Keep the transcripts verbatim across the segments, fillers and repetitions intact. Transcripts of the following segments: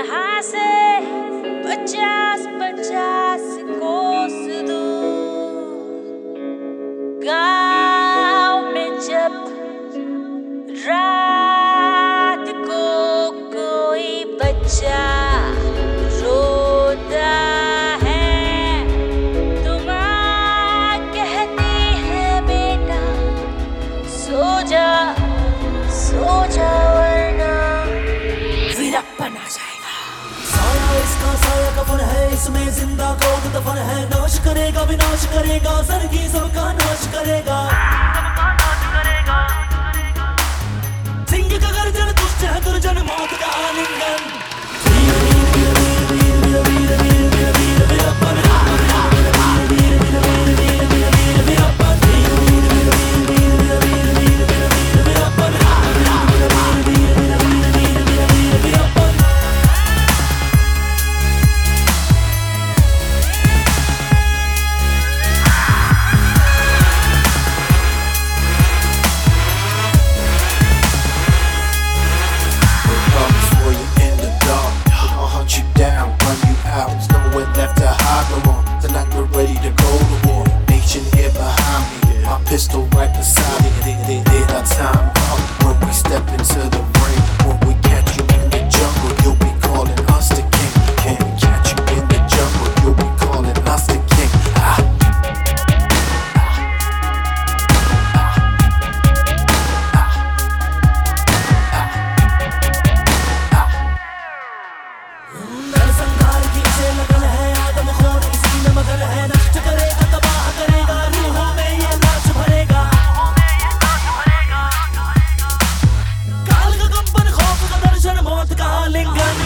यहाँ से पचास पचास कोस दूर गाँव में जब रात को कोई बच्चा रोता है तो माँ कहती है बेटा सो जा सो जा वरना वीरप्पन आ जाएगा। साया इसका साया कफन है, इसमें जिंदा कौन दफन है। नाश करेगा विनाश करेगा, सरगी सबका नाश करेगा। सिंह का गर्जन दुष्ट है दुर्जन मौत का आलिंगन। वीर वीर वीर वीर वीर वीर वीर वीर वीरप्पन वीर वीर वीर वीर वीर वीर वीरप्पन वीर वीर वीर वीर वीर वीर वीर वीरप्पन वीर वीर वीर वीर वीर वीर Veerappan. Pistol right beside it, it, it, it, our time up. When we step into the ring, when we catch you in the jungle, you'll be calling us the king. When we catch you in the jungle, you'll be calling us the king. Ah. संघार की इसे लगन है, आदम खोर इसी में मगन है। नष्ट करेगा तबाह करेगा, रूहों में ये नाच भरेगा। काल का कंपन खौफ का दर्शन मौत का आलिंगन।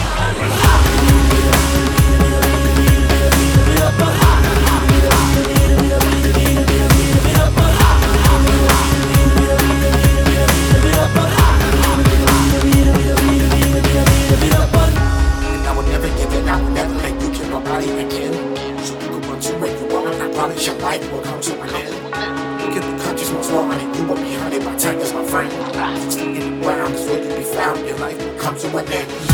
Promise your life will come to an end. Look at the country's most wanted. You will be hunted by tigers, my friend. Still in the ground is where to be found. Your life will come to an end.